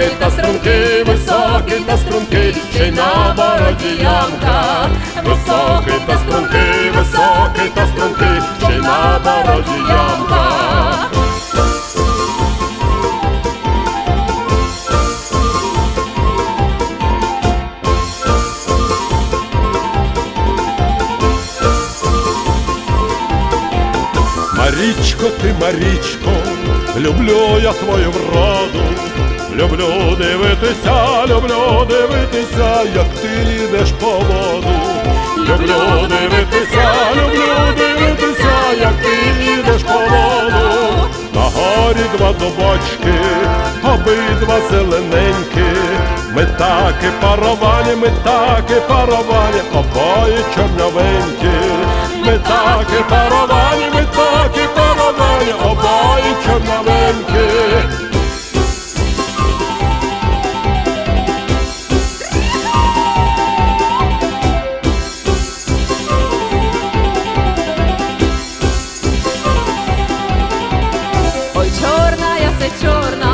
високий та стрункий, високий та стрункий, ще й на бороді ямка. Високий та стрункий, високий та стрункий, ще й на бороді ямка. Марічко, ти, Марічко, люблю я твою вроду, люблю дивитися, як ти йдеш по воду. Люблю дивитися, як ти йдеш по воду. На горі два дубочки, обидва зелененькі, ми таки паровані, обоє чорновенькі. Ми таки паровані, обоє чорновенькі. Ой, чорна, я се чорна,